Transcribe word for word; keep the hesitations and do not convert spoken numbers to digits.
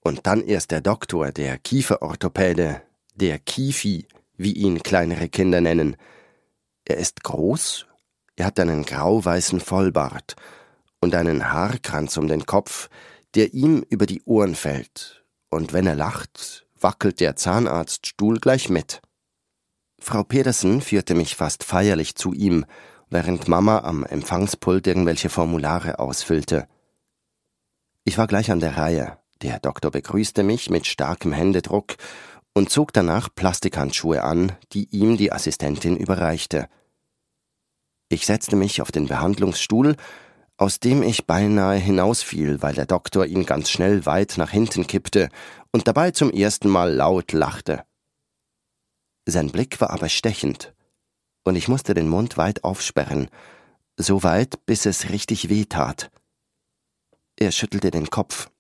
Und dann erst der Doktor, der Kieferorthopäde, der Kiefi, wie ihn kleinere Kinder nennen. Er ist groß, er hat einen grau-weißen Vollbart und einen Haarkranz um den Kopf, der ihm über die Ohren fällt, und wenn er lacht, wackelt der Zahnarztstuhl gleich mit. Frau Pedersen führte mich fast feierlich zu ihm, während Mama am Empfangspult irgendwelche Formulare ausfüllte. Ich war gleich an der Reihe. Der Doktor begrüßte mich mit starkem Händedruck und zog danach Plastikhandschuhe an, die ihm die Assistentin überreichte. Ich setzte mich auf den Behandlungsstuhl, aus dem ich beinahe hinausfiel, weil der Doktor ihn ganz schnell weit nach hinten kippte und dabei zum ersten Mal laut lachte. Sein Blick war aber stechend, und ich musste den Mund weit aufsperren, so weit, bis es richtig weh tat. Er schüttelte den Kopf.